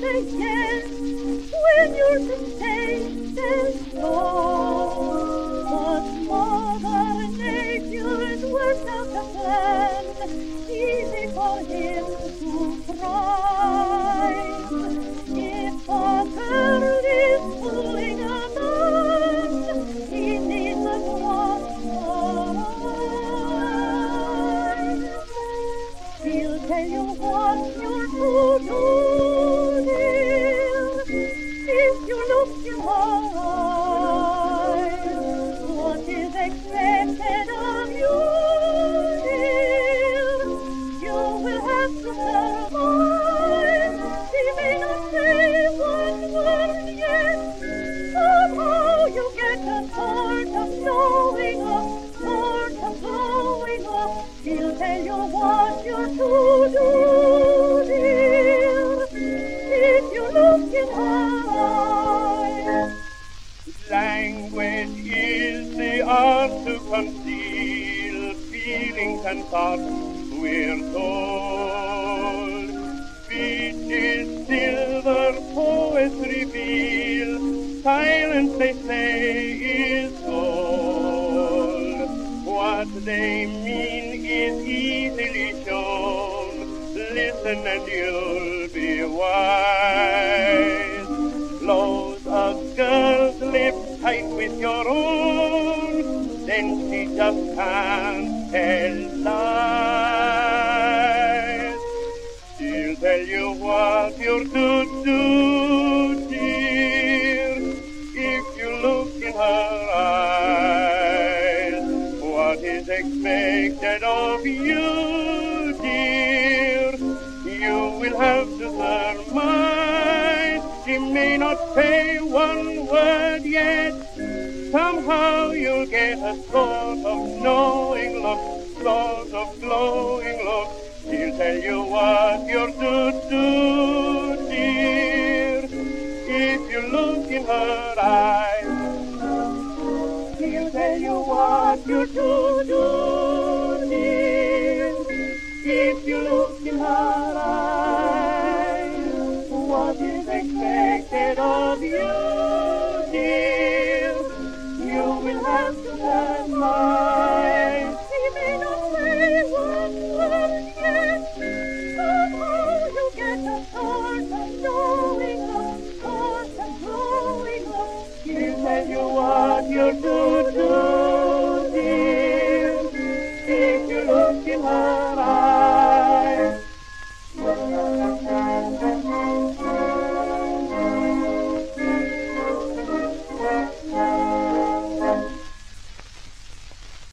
say yes when you're temptated no. But Mother Nature's worked out a plan, easy for him to thrive. If a girl is fooling a man, he needn't wonder. He'll tell you what you're to do, dear, if you look in her eyes. What is expected of you, dear, you will have to survive. She may not say one word yet, somehow you get a sort of knowing up, sort of glowing up. He'll tell you what you're to do, dear, if you look in her eyes. Language is the art to conceal feelings and thoughts, we're told. Speech is silver, poets reveal, silence, they say, is gold. What they mean is easily shown. Listen and you'll be wise. Close a girl's lips tight with your own, then she just can't tell lies. She'll tell you what you're to do, dear, if you look in her eyes. What is expected of you, dear, you will have to surmise. She may not say one word yet, somehow you'll get a sort of knowing look, sort of glowing look. She'll tell you what you're to do, dear, if you look in her eyes. She'll tell you what you're to do, dear, if you look in her eyes. What is expected of you, dear, you will have to surmise. She may not say one word yet,